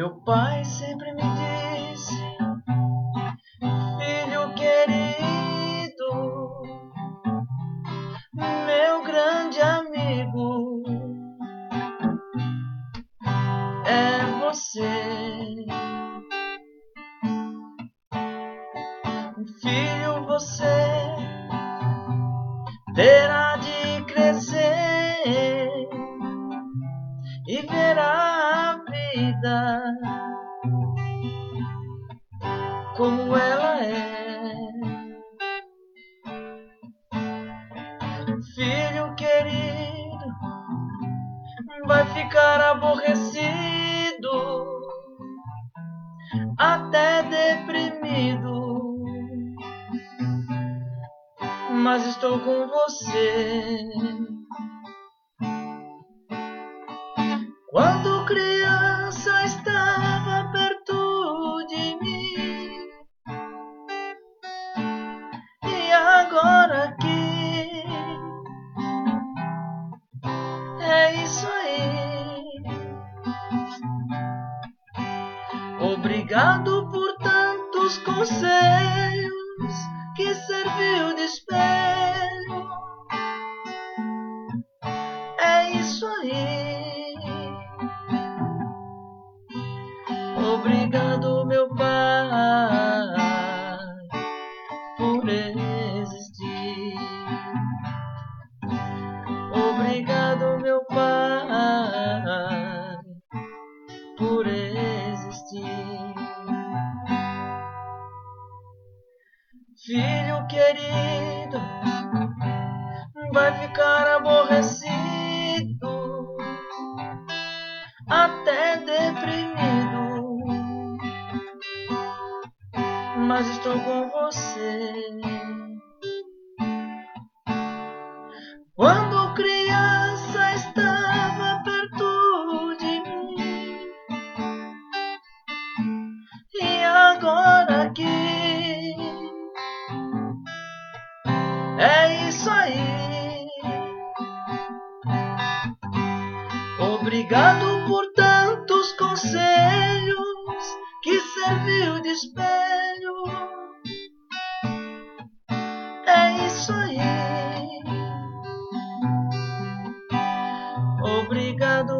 Meu pai sempre me disse: filho querido, meu grande amigo é você. Filho, você terá de crescer e verá a vida como ela é. Filho querido, vai ficar aborrecido, até deprimido, mas estou com você. Quando criança estava perto de mim, e agora aqui, é isso aí. Obrigado por tantos conselhos que serviu de espelho. É isso aí. Obrigado, meu pai, por existir. Obrigado, meu pai, por existir. Filho querido, vai ficar aborrecido, até deprimido, mas estou com você. Quando criança estava perto de mim, e agora aqui, é isso aí. Obrigado por tantos conselhos que serviu de espelho. É isso aí. Obrigado,